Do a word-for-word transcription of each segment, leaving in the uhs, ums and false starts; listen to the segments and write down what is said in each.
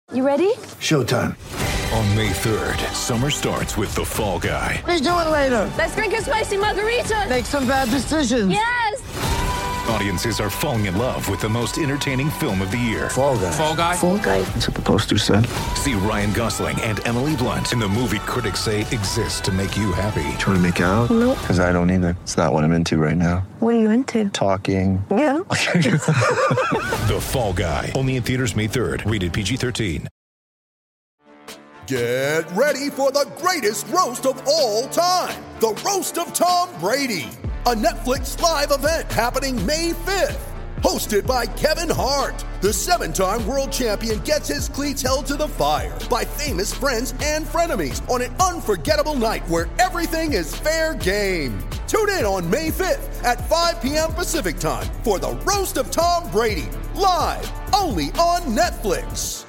You ready? Showtime. On May third, summer starts with The Fall Guy. Let's do it later. Let's drink a spicy margarita. Make some bad decisions. Yes! Audiences are falling in love with the most entertaining film of the year. Fall Guy. Fall Guy? Fall Guy. That's what the poster said. See Ryan Gosling and Emily Blunt in the movie critics say exists to make you happy. Trying to make it out? Nope. Because I don't either. It's not what I'm into right now. What are you into? Talking. Yeah. The Fall Guy. Only in theaters May third. Rated P G thirteen. Get ready for the greatest roast of all time. The Roast of Tom Brady. A Netflix live event happening May fifth. Hosted by Kevin Hart. The seven-time world champion gets his cleats held to the fire by famous friends and frenemies on an unforgettable night where everything is fair game. Tune in on May fifth at five p.m. Pacific time for the Roast of Tom Brady. Live only on Netflix.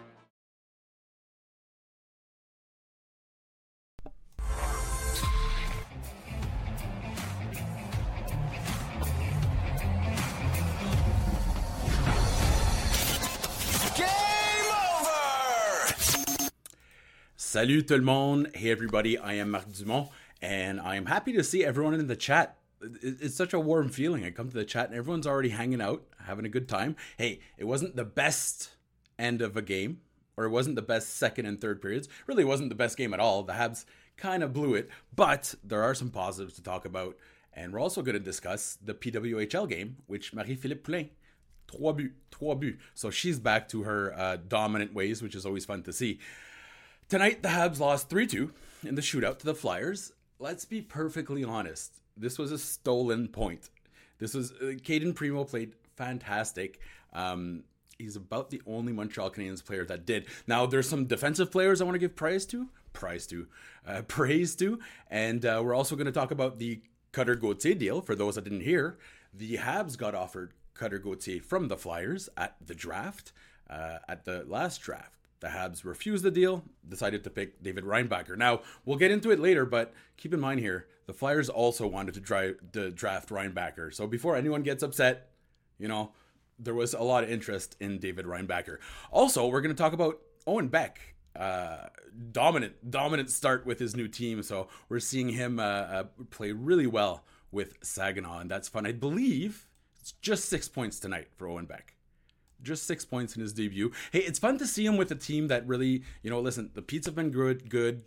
Salut tout le monde. Hey everybody, I am Marc Dumont, and I am happy to see everyone in the chat. It's such a warm feeling. I come to the chat and everyone's already hanging out, having a good time. Hey, it wasn't the best end of a game, or it wasn't the best second and third periods. Really, it wasn't the best game at all. The Habs kind of blew it, but there are some positives to talk about, and we're also going to discuss the P W H L game, which Marie-Philippe Poulin, trois buts, trois buts. So she's back to her uh, dominant ways, which is always fun to see. Tonight, the Habs lost three two in the shootout to the Flyers. Let's be perfectly honest. This was a stolen point. This was, uh, Caden Primo played fantastic. Um, he's about the only Montreal Canadiens player that did. Now, there's some defensive players I want to give praise to. Praise to. Uh, praise to. And uh, we're also going to talk about the Cutter Gauthier deal. For those that didn't hear, the Habs got offered Cutter Gauthier from the Flyers at the draft, uh, at the last draft. The Habs refused the deal, decided to pick David Reinbacher. Now, we'll get into it later, but keep in mind here, the Flyers also wanted to, dry, to draft Reinbacher. So before anyone gets upset, you know, there was a lot of interest in David Reinbacher. Also, we're going to talk about Owen Beck. Uh, dominant, dominant start with his new team. So we're seeing him uh, uh, play really well with Saginaw, and that's fun. I believe it's just six points tonight for Owen Beck. Just six points in his debut. Hey, it's fun to see him with a team that really, you know, listen, the Petes have been good, good.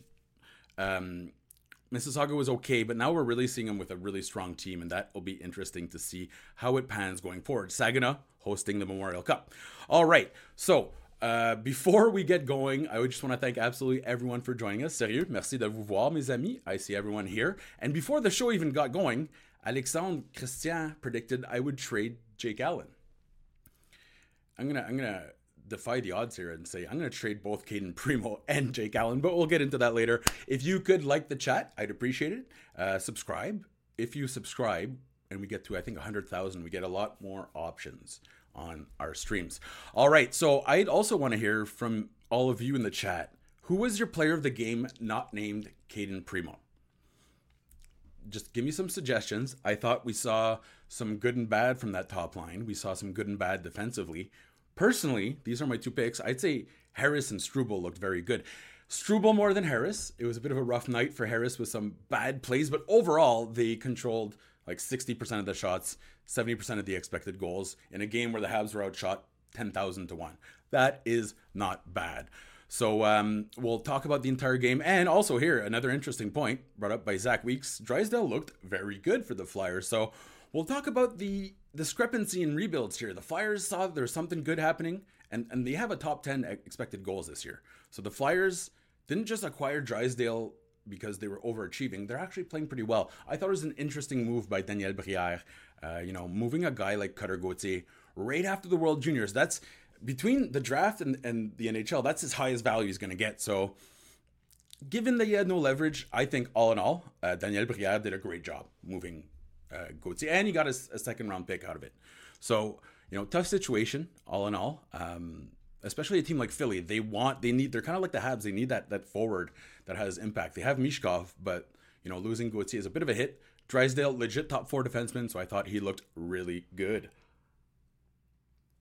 Um, Mississauga was okay, but now we're really seeing him with a really strong team, and that will be interesting to see how it pans going forward. Saginaw hosting the Memorial Cup. All right, so uh, before we get going, I would just want to thank absolutely everyone for joining us. Sérieux, merci de vous voir, mes amis. I see everyone here. And before the show even got going, Alexandre Christian predicted I would trade Jake Allen. I'm gonna I'm gonna defy the odds here and say I'm gonna trade both Caden Primo and Jake Allen, but we'll get into that later. If you could like the chat, I'd appreciate it. Uh, subscribe. If you subscribe and we get to I think one hundred thousand, we get a lot more options on our streams. All right, so I'd also want to hear from all of you in the chat. Who was your player of the game not named Caden Primo? Just give me some suggestions. I thought we saw some good and bad from that top line. We saw some good and bad defensively. Personally, these are my two picks. I'd say Harris and Struble looked very good. Struble more than Harris. It was a bit of a rough night for Harris with some bad plays, but overall, they controlled like sixty percent of the shots, seventy percent of the expected goals in a game where the Habs were outshot ten thousand to one. That is not bad. So um, we'll talk about the entire game. And also here, another interesting point brought up by Zach Weeks. Drysdale looked very good for the Flyers. So we'll talk about the discrepancy in rebuilds here. The Flyers saw that there's something good happening, and, and they have a top ten expected goals this year. So the Flyers didn't just acquire Drysdale because they were overachieving. They're actually playing pretty well. I thought it was an interesting move by Daniel Brière. Uh, you know, moving a guy like Cutter Gauthier right after the World Juniors. That's between the draft and, and the N H L, that's as high as value he's going to get. So given that he had no leverage, I think all in all, uh, Daniel Brière did a great job moving uh, Gauthier, and he got a, a second round pick out of it. So, you know, tough situation all in all, um, especially a team like Philly. They want, they need, they're kind of like the Habs. They need that, that forward that has impact. They have Mishkov, but, you know, losing Gauthier is a bit of a hit. Drysdale, legit top four defenseman, so I thought he looked really good.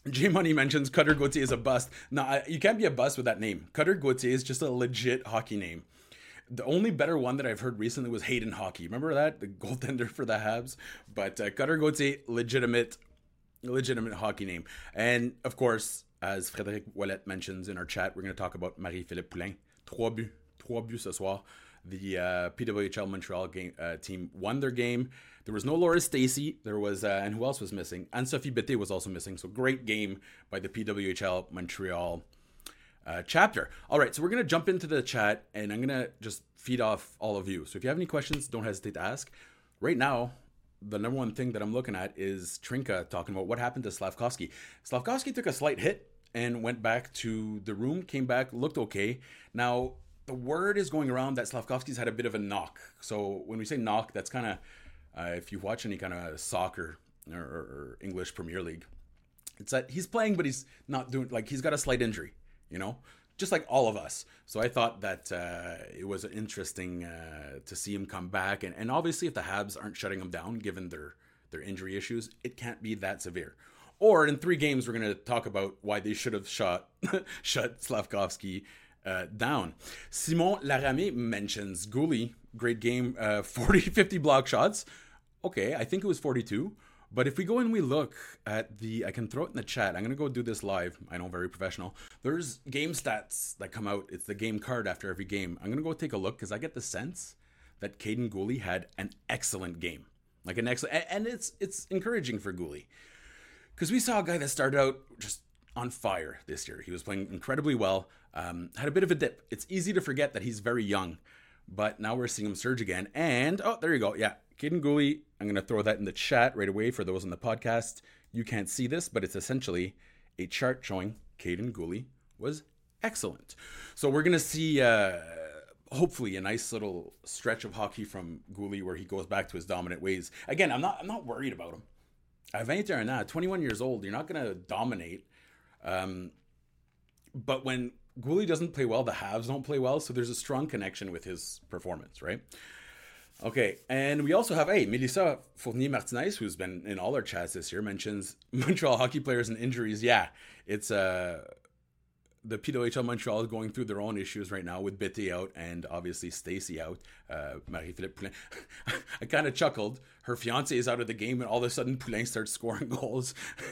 J Money mentions Cutter Gauthier is a bust. No, you can't be a bust with that name. Cutter Gauthier is just a legit hockey name. The only better one that I've heard recently was Hayden Hockey. Remember that? The goaltender for the Habs? But uh, Cutter Gauthier, legitimate, legitimate hockey name. And of course, as Frédéric Ouellet mentions in our chat, we're going to talk about Marie-Philippe Poulin. Trois buts. Trois buts ce soir. The uh, P W H L Montreal game, uh, team won their game. There was no Laura Stacey. There was, uh, and who else was missing? Anne-Sophie Bété was also missing. So great game by the P W H L Montreal Uh, chapter. All right, so we're going to jump into the chat and I'm going to just feed off all of you. So if you have any questions, don't hesitate to ask. Right now, the number one thing that I'm looking at is Trinka talking about what happened to Slavkovsky. Slavkovsky took a slight hit and went back to the room, came back, looked okay. Now, the word is going around that Slavkovsky's had a bit of a knock. So when we say knock, that's kind of, uh, if you watch any kind of soccer or, or English Premier League, it's that he's playing, but he's not doing, like he's got a slight injury. You know, just like all of us. So I thought that uh, it was interesting uh, to see him come back. And, and obviously, if the Habs aren't shutting him down, given their, their injury issues, it can't be that severe. Or in three games, we're going to talk about why they should have shot shut Slavkovsky uh, down. Simon Laramé mentions Goulet, great game, uh, forty, fifty block shots. Okay, I think it was forty-two. But if we go and we look at the, I can throw it in the chat. I'm going to go do this live. I know, very professional. There's game stats that come out. It's the game card after every game. I'm going to go take a look because I get the sense that Caden Goulet had an excellent game. Like an excellent, and it's it's encouraging for Goulet. Because we saw a guy that started out just on fire this year. He was playing incredibly well. Um, had a bit of a dip. It's easy to forget that he's very young. But now we're seeing him surge again. And, oh, there you go. Yeah, Caden Goulet. I'm going to throw that in the chat right away for those on the podcast. You can't see this, but it's essentially a chart showing Caden Goulet was excellent. So we're going to see, uh, hopefully, a nice little stretch of hockey from Goulet where he goes back to his dominant ways. Again, I'm not I'm not worried about him. At twenty-one now, twenty-one years old, you're not going to dominate. Um, but when Goulet doesn't play well, the Habs don't play well, so there's a strong connection with his performance, right? Okay, and we also have, hey, Melissa Fournier-Martinez, who's been in all our chats this year, mentions Montreal hockey players and injuries. Yeah, it's uh, the P W H L Montreal is going through their own issues right now with Bété out and obviously Stacey out, uh, Marie-Philippe Poulin. I kind of chuckled. Her fiance is out of the game and all of a sudden Poulin starts scoring goals.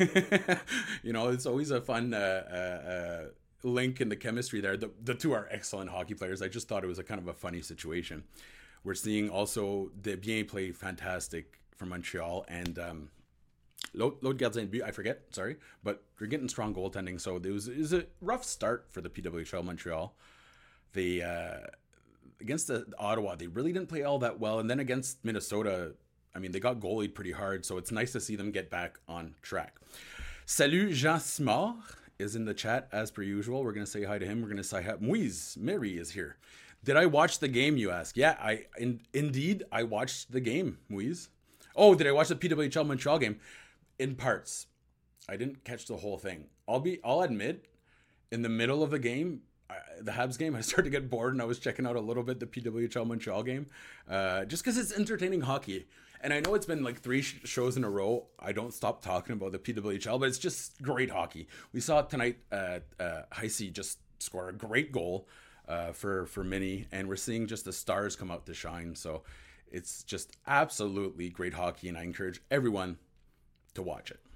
You know, it's always a fun uh, uh, uh, link in the chemistry there. The, the two are excellent hockey players. I just thought it was a kind of a funny situation. We're seeing also Desbiens play fantastic for Montreal and um, L'autre gardien de but, I forget, sorry, but they're getting strong goaltending. So it was, it was a rough start for the P W H L Montreal. They uh, against the, the Ottawa, they really didn't play all that well, and then against Minnesota, I mean, they got goalied pretty hard. So it's nice to see them get back on track. Salut Jean Simard is in the chat as per usual. We're gonna say hi to him. We're gonna say hi. Moise Mary is here. Did I watch the game, you ask? Yeah, I in, indeed, I watched the game, Moise. Oh, did I watch the P W H L Montreal game? In parts. I didn't catch the whole thing. I'll be, I'll admit, in the middle of the game, I, the Habs game, I started to get bored and I was checking out a little bit the P W H L Montreal game, uh, just because it's entertaining hockey. And I know it's been like three sh- shows in a row. I don't stop talking about the P W H L, but it's just great hockey. We saw it tonight. Uh, uh, Heisey just scored a great goal uh, for for Mini, and we're seeing just the stars come out to shine. So it's just absolutely great hockey, and I encourage everyone to watch it.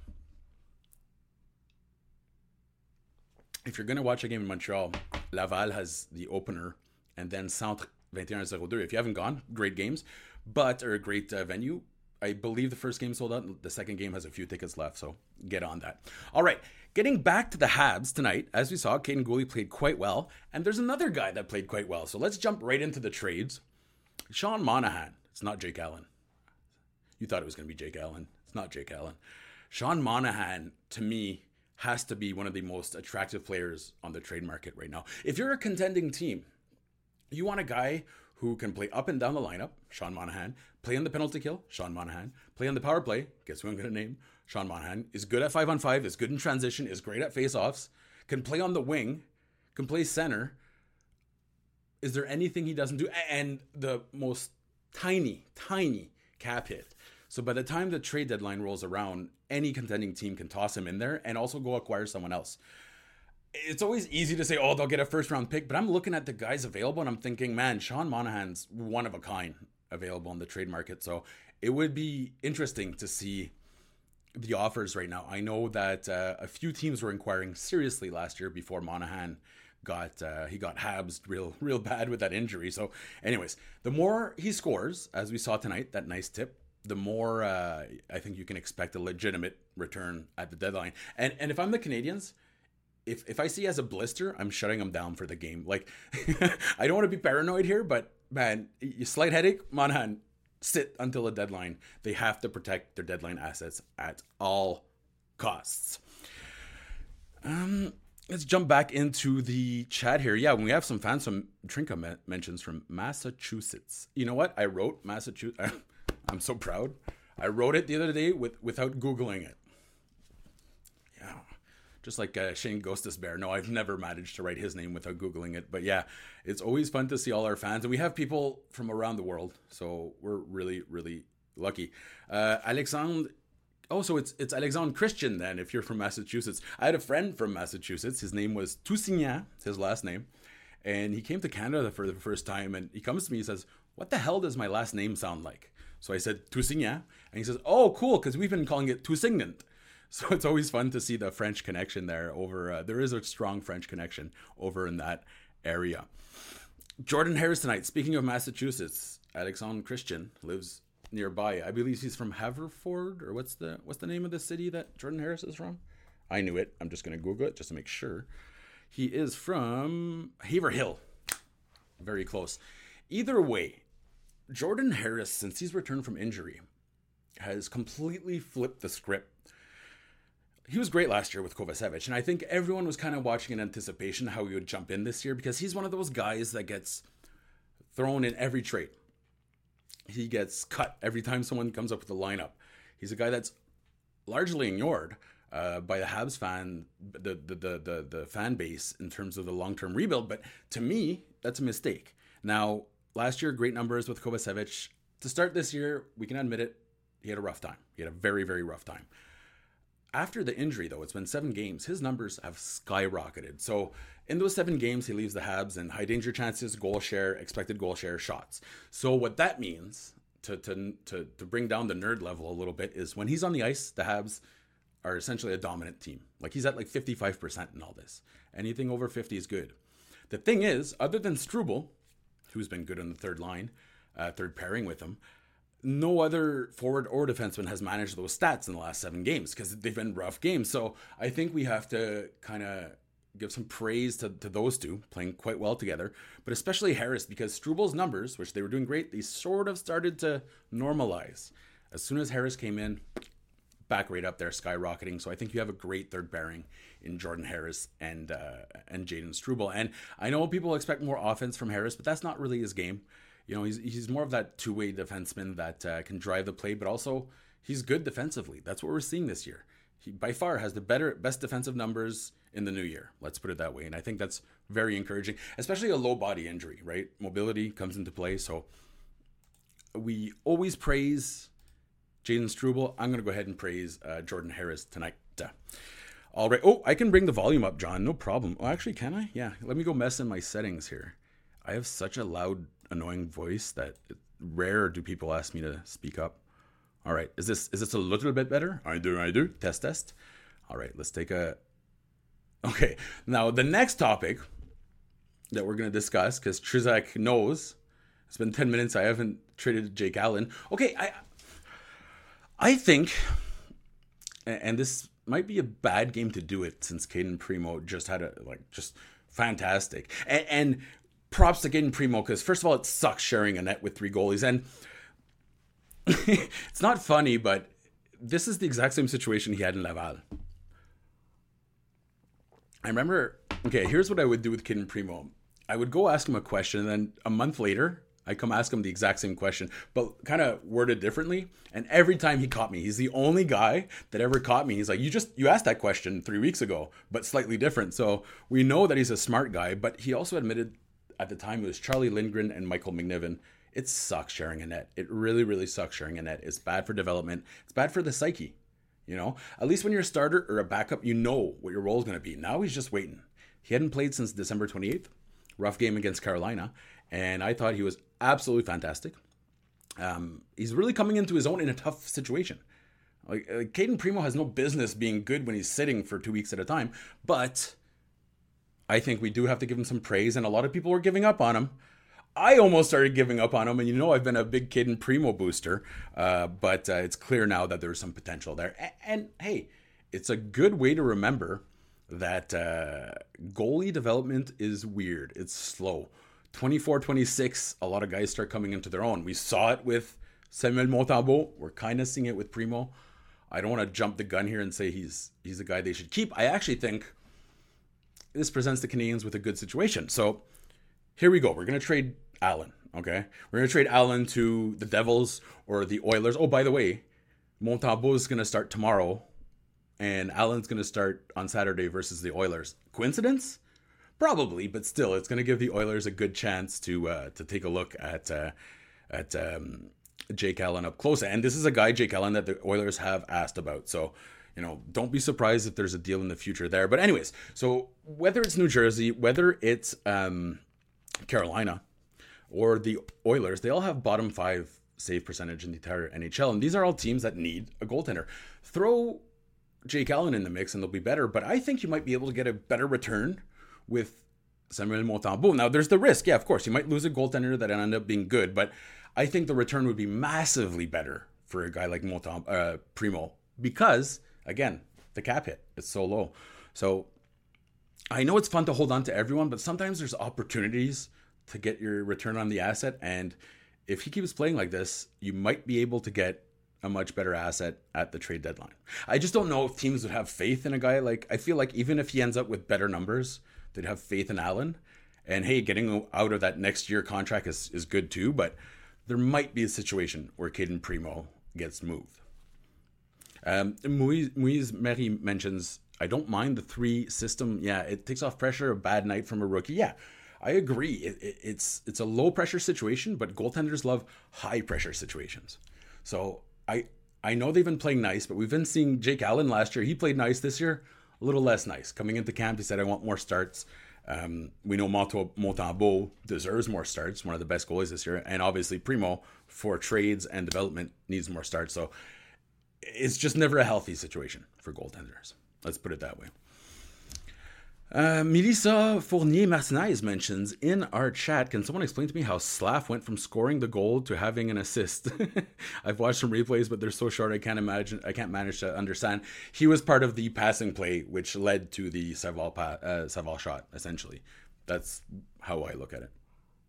If you're going to watch a game in Montreal, Laval has the opener, and then Centre twenty-one oh two. If you haven't gone, great games, but or a great uh, venue. I believe the first game sold out. The second game has a few tickets left, so get on that. All right, getting back to the Habs tonight, as we saw, Caden Goulet played quite well, and there's another guy that played quite well. So let's jump right into the trades. Sean Monahan. It's not Jake Allen. You thought it was going to be Jake Allen. It's not Jake Allen. Sean Monahan, to me, has to be one of the most attractive players on the trade market right now. If you're a contending team, you want a guy who can play up and down the lineup, Sean Monahan, play on the penalty kill, Sean Monahan, play on the power play, guess who I'm going to name? Sean Monahan, is good at five on five, is good in transition, is great at face-offs, can play on the wing, can play center. Is there anything he doesn't do? And the most tiny, tiny cap hit. So by the time the trade deadline rolls around, any contending team can toss him in there and also go acquire someone else. It's always easy to say, oh, they'll get a first round pick, but I'm looking at the guys available and I'm thinking, man, Sean Monahan's one of a kind available in the trade market. So it would be interesting to see the offers right now. I know that uh, a few teams were inquiring seriously last year before Monahan got uh, he got Habs real real bad with that injury. So anyways, the more he scores, as we saw tonight, that nice tip, the more uh, I think you can expect a legitimate return at the deadline. And and if I'm the Canadians, if if I see as a blister, I'm shutting him down for the game. Like, I don't want to be paranoid here, but man, you slight headache, Monahan, sit until the deadline. They have to protect their deadline assets at all costs. Um, let's jump back into the chat here. Yeah, we have some fans from Trinka me- mentions from Massachusetts. You know what? I wrote Massachusetts. I'm so proud. I wrote it the other day with without Googling it. Yeah. Just like uh, Shane Ghostus Bear. No, I've never managed to write his name without Googling it. But yeah, it's always fun to see all our fans. And we have people from around the world. So we're really, really lucky. Uh, Alexandre. Oh, so it's it's Alexandre Christian then, if you're from Massachusetts. I had a friend from Massachusetts. His name was Toussignan, his last name. And he came to Canada for the first time. And he comes to me and says, what the hell does my last name sound like? So I said, Toussignan. And he says, oh, cool, because we've been calling it Toussignant. So it's always fun to see the French connection there over, uh, there is a strong French connection over in that area. Jordan Harris tonight, speaking of Massachusetts, Alexandre Christian lives nearby. I believe he's from Haverford, or what's the what's the name of the city that Jordan Harris is from? I knew it. I'm just going to Google it just to make sure. He is from Haverhill. Very close. Either way, Jordan Harris, since he's returned from injury, has completely flipped the script. He was great last year with Kovacevic, and I think everyone was kind of watching in anticipation how he would jump in this year because he's one of those guys that gets thrown in every trade. He gets cut every time someone comes up with a lineup. He's a guy that's largely ignored uh, by the Habs fan, the, the the the the fan base in terms of the long-term rebuild. But to me, that's a mistake. Now, last year, great numbers with Kovacevic. To start this year, we can admit it, he had a rough time. He had a very, very rough time. After the injury, though, it's been seven games. His numbers have skyrocketed. So in those seven games, he leaves the Habs in high danger chances, goal share, expected goal share, shots. So what that means, to to to to bring down the nerd level a little bit, is when he's on the ice, the Habs are essentially a dominant team. Like, he's at like fifty-five percent in all this. Anything over fifty is good. The thing is, other than Struble, who's been good on the third line, uh, third pairing with him, no other forward or defenseman has managed those stats in the last seven games because they've been rough games. So I think we have to kind of give some praise to, to those two playing quite well together, but especially Harris, because Struble's numbers, which they were doing great, they sort of started to normalize. As soon as Harris came in, back right up there, skyrocketing. So I think you have a great third pairing in Jordan Harris and uh, and Jayden Struble. And I know people expect more offense from Harris, but that's not really his game. You know, he's he's more of that two-way defenseman that uh, can drive the play, but also he's good defensively. That's what we're seeing this year. He by far has the better, best defensive numbers in the new year. Let's put it that way. And I think that's very encouraging, especially a low body injury, right? Mobility comes into play. So we always praise Jayden Struble. I'm going to go ahead and praise uh, Jordan Harris tonight. Uh, all right. Oh, I can bring the volume up, John. No problem. Oh, actually, can I? Yeah. Let me go mess in my settings here. I have such a loud, annoying voice that it, rare do people ask me to speak up. All right. Is this is this a little bit better? I do. I do. Test, test. All right. Let's take a... Okay. Now, the next topic that we're going to discuss, because Trizak knows, it's been ten minutes. I haven't traded Jake Allen. Okay. I... I think, and this might be a bad game to do it since Caden Primo just had a, like, just fantastic. And, and props to Caden Primo, because first of all, it sucks sharing a net with three goalies. And it's not funny, but this is the exact same situation he had in Laval. I remember, okay, here's what I would do with Caden Primo. I would go ask him a question, and then a month later, I come ask him the exact same question, but kind of worded differently. And every time he caught me, he's the only guy that ever caught me. He's like, you just, you asked that question three weeks ago, but slightly different. So we know that he's a smart guy, but he also admitted at the time it was Charlie Lindgren and Michael McNiven it sucks sharing a net. It really, really sucks sharing a net. It's bad for development. It's bad for the psyche. You know, at least when you're a starter or a backup, you know what your role is going to be. Now he's just waiting. He hadn't played since December twenty-eighth. Rough game against Carolina. And I thought he was absolutely fantastic. Um, he's really coming into his own in a tough situation. Like, like Cayden Primo has no business being good when he's sitting for two weeks at a time. But I think we do have to give him some praise. And a lot of people were giving up on him. I almost started giving up on him, and you know I've been a big Cayden Primo booster, uh, but uh, it's clear now that there's some potential there. And, and hey, it's a good way to remember that uh, goalie development is weird. It's slow. twenty-four twenty-six, a lot of guys start coming into their own. We saw it with Samuel Montembeault. We're kind of seeing it with Primo. I don't want to jump the gun here and say he's he's a guy they should keep. I actually think this presents the Canadiens with a good situation. So here we go. We're going to trade Allen, okay? We're going to trade Allen to the Devils or the Oilers. Oh, by the way, Montembeault is going to start tomorrow, and Allen's going to start on Saturday versus the Oilers. Coincidence? Probably, but still, it's going to give the Oilers a good chance to uh, to take a look at uh, at um, Jake Allen up close. And this is a guy, Jake Allen, that the Oilers have asked about. So, you know, don't be surprised if there's a deal in the future there. But anyways, so whether it's New Jersey, whether it's um, Carolina or the Oilers, they all have bottom five save percentage in the entire N H L. And these are all teams that need a goaltender. Throw Jake Allen in the mix and they'll be better. But I think you might be able to get a better return with Samuel Montembeault. Now, there's the risk. Yeah, of course, you might lose a goaltender that end up being good. But I think the return would be massively better for a guy like Montembeault, uh, Primo. Because, again, the cap hit is so low. So I know it's fun to hold on to everyone, but sometimes there's opportunities to get your return on the asset. And if he keeps playing like this, you might be able to get a much better asset at the trade deadline. I just don't know if teams would have faith in a guy like, I feel like even if he ends up with better numbers, they'd have faith in Allen. And hey, getting out of that next year contract is, is good too, but there might be a situation where Cayden Primo gets moved. Um, Moise, Moise Mary mentions, I don't mind the three system. Yeah, it takes off pressure, a bad night from a rookie. Yeah, I agree. It, it, it's it's a low pressure situation, but goaltenders love high pressure situations. So I I know they've been playing nice, but we've been seeing Jake Allen last year. He played nice this year, a little less nice. Coming into camp, he said, I want more starts. Um, we know Montembeault deserves more starts, one of the best goalies this year. And obviously Primo, for trades and development, needs more starts. So it's just never a healthy situation for goaltenders. Let's put it that way. Uh, Melissa Fournier-Martinez mentions in our chat, can someone explain to me how Slav went from scoring the goal to having an assist? I've watched some replays, but they're so short I can't imagine. I can't manage to understand. He was part of the passing play, which led to the Saval, pa- uh, Saval shot, essentially. That's how I look at it.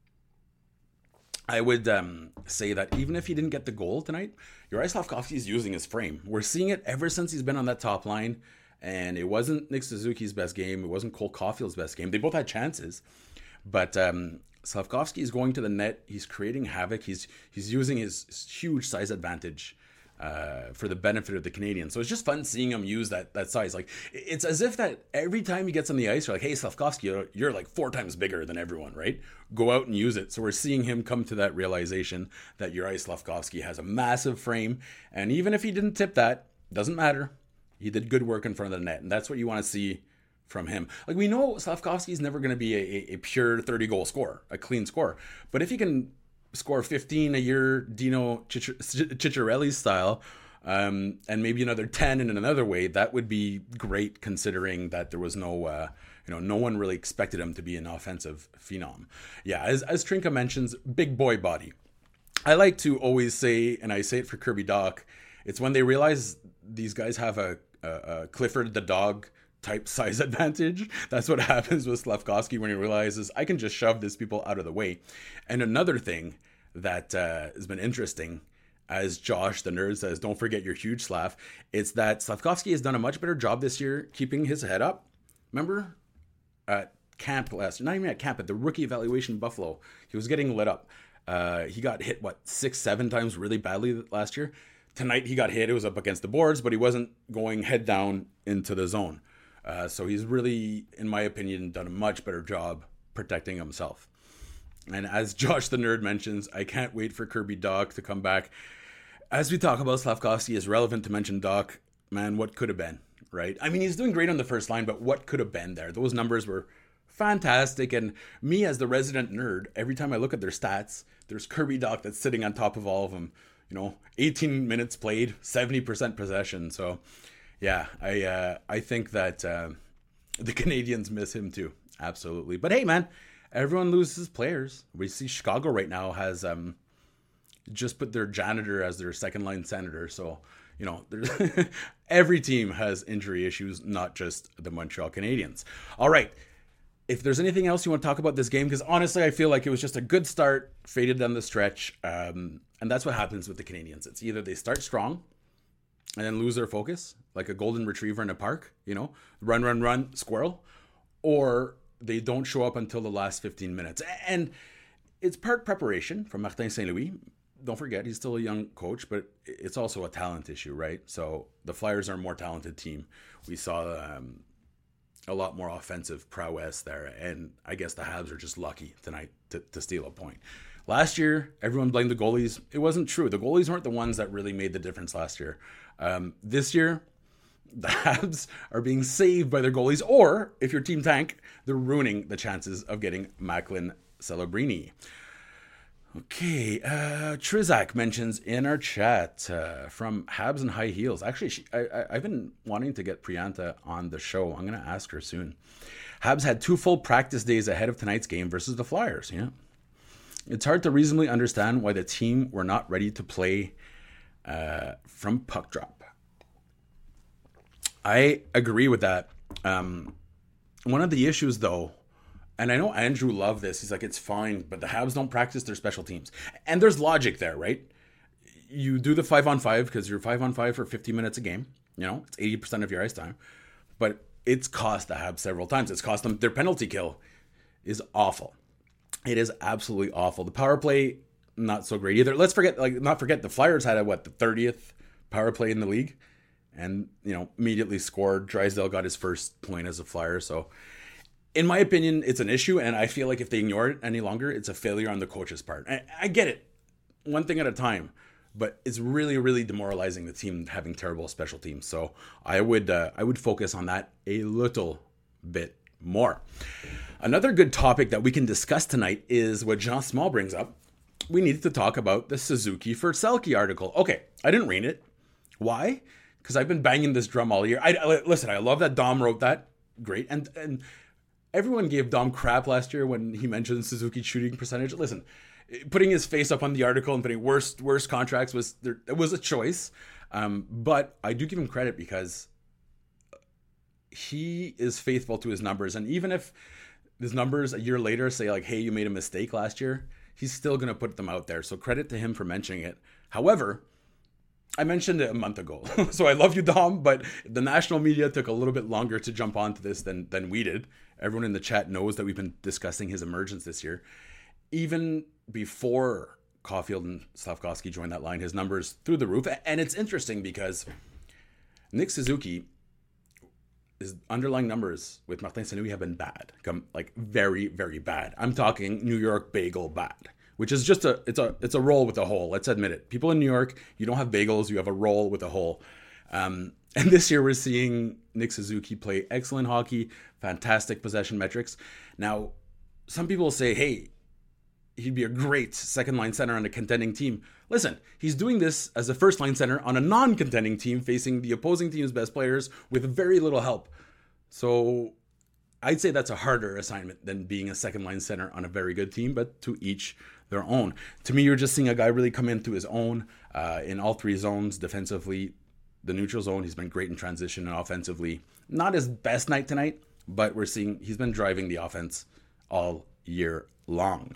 I would um, say that even if he didn't get the goal tonight, Juraj Slafkovsky is using his frame. We're seeing it ever since he's been on that top line. And it wasn't Nick Suzuki's best game. It wasn't Cole Caulfield's best game. They both had chances. But um, Slafkovsky is going to the net. He's creating havoc. He's he's using his, his huge size advantage uh, for the benefit of the Canadiens. So it's just fun seeing him use that that size. Like, it's as if that every time he gets on the ice, you're like, hey, Slafkovsky, you're, you're like four times bigger than everyone, right? Go out and use it. So we're seeing him come to that realization that Juraj Slafkovsky has a massive frame. And even if he didn't tip that, doesn't matter. He did good work in front of the net, and that's what you want to see from him. Like, we know Slafkovsky is never going to be a, a pure thirty-goal scorer, a clean scorer. But if he can score fifteen a year, Dino Ciccarelli style, um, and maybe another ten in another way, that would be great, considering that there was no, uh, you know, no one really expected him to be an offensive phenom. Yeah, as as Trinka mentions, big boy body. I like to always say, and I say it for Kirby Dach, it's when they realize these guys have a Uh, uh, Clifford the dog type size advantage. That's what happens with Slafkovsky when he realizes I can just shove these people out of the way. And another thing that uh, has been interesting, as Josh the nerd says, don't forget your huge Slav, it's that Slafkovsky has done a much better job this year keeping his head up. Remember at camp last year, not even at camp, at the rookie evaluation in Buffalo, he was getting lit up. Uh, he got hit, what, six, seven times really badly last year. Tonight he got hit. It was up against the boards, but he wasn't going head down into the zone. Uh, so he's really, in my opinion, done a much better job protecting himself. And as Josh the Nerd mentions, I can't wait for Kirby Dach to come back. As we talk about Slafkovsky, it's relevant to mention Dach. Man, what could have been, right? I mean, he's doing great on the first line, but what could have been there? Those numbers were fantastic. And me as the resident nerd, every time I look at their stats, there's Kirby Dach that's sitting on top of all of them. You know, eighteen minutes played, seventy percent possession. So, yeah, I uh, I think that uh, the Canadians miss him too. Absolutely. But hey, man, everyone loses players. We see Chicago right now has um, just put their janitor as their second line senator. So, you know, there's every team has injury issues, not just the Montreal Canadiens. All right. If there's anything else you want to talk about this game, because honestly, I feel like it was just a good start, faded down the stretch. Um, and that's what happens with the Canadiens. It's either they start strong and then lose their focus, like a golden retriever in a park, you know, run, run, run, squirrel, or they don't show up until the last fifteen minutes. And it's part preparation from Martin Saint-Louis. Don't forget, he's still a young coach, but it's also a talent issue, right? So the Flyers are a more talented team. We saw um, a lot more offensive prowess there, and I guess the Habs are just lucky tonight to, to steal a point. Last year, everyone blamed the goalies. It wasn't true. The goalies weren't the ones that really made the difference last year. Um, this year, the Habs are being saved by their goalies, or if your team tank, they're ruining the chances of getting Macklin Celebrini. Okay, uh, Trizak mentions in our chat uh, from Habs and High Heels. Actually, she, I, I, I've been wanting to get Priyanka on the show. I'm going to ask her soon. Habs had two full practice days ahead of tonight's game versus the Flyers. Yeah, it's hard to reasonably understand why the team were not ready to play uh, from puck drop. I agree with that. Um, one of the issues, though, and I know Andrew loved this. He's like, it's fine, but the Habs don't practice their special teams. And there's logic there, right? You do the five on five because you're five on five for fifty minutes a game. You know, it's eighty percent of your ice time. But it's cost the Habs several times. It's cost them. Their penalty kill is awful. It is absolutely awful. The power play, not so great either. Let's forget, like, not forget the Flyers had a, what, the thirtieth power play in the league. And, you know, immediately scored. Drysdale got his first point as a Flyer. So, in my opinion, it's an issue, and I feel like if they ignore it any longer, it's a failure on the coach's part. I, I get it, one thing at a time, but it's really, really demoralizing the team having terrible special teams. So I would, uh, I would focus on that a little bit more. Another good topic that we can discuss tonight is what Jean Small brings up. We needed to talk about the Suzuki for Selke article. Okay, I didn't read it. Why? Because I've been banging this drum all year. I, I listen. I love that Dom wrote that. Great, and and. Everyone gave Dom crap last year when he mentioned Suzuki's shooting percentage. Listen, putting his face up on the article and putting worst worst contracts was there. It was a choice, um, but I do give him credit because he is faithful to his numbers. And even if his numbers a year later say like, "Hey, you made a mistake last year," he's still going to put them out there. So credit to him for mentioning it. However, I mentioned it a month ago, so I love you, Dom, but the national media took a little bit longer to jump onto this than than we did. Everyone in the chat knows that we've been discussing his emergence this year. Even before Caulfield and Slafkovsky joined that line, his numbers through the roof. And it's interesting because Nick Suzuki, his underlying numbers with Martin Saint-Louis have been bad, come like very, very bad. I'm talking New York bagel bad, which is just a it's a it's a roll with a hole. Let's admit it. People in New York, you don't have bagels, you have a roll with a hole. Um, and this year we're seeing Nick Suzuki play excellent hockey, fantastic possession metrics. Now, some people say, hey, he'd be a great second line center on a contending team. Listen, he's doing this as a first line center on a non-contending team facing the opposing team's best players with very little help. So I'd say that's a harder assignment than being a second line center on a very good team, but to each their own. To me, you're just seeing a guy really come into his own uh, in all three zones defensively. The neutral zone, he's been great in transition and offensively. Not his best night tonight, but we're seeing he's been driving the offense all year long.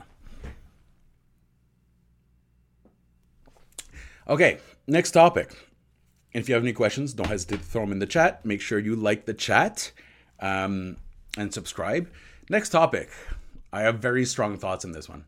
Okay, next topic. And if you have any questions, don't hesitate to throw them in the chat. Make sure you like the chat um, and subscribe. Next topic. I have very strong thoughts on this one.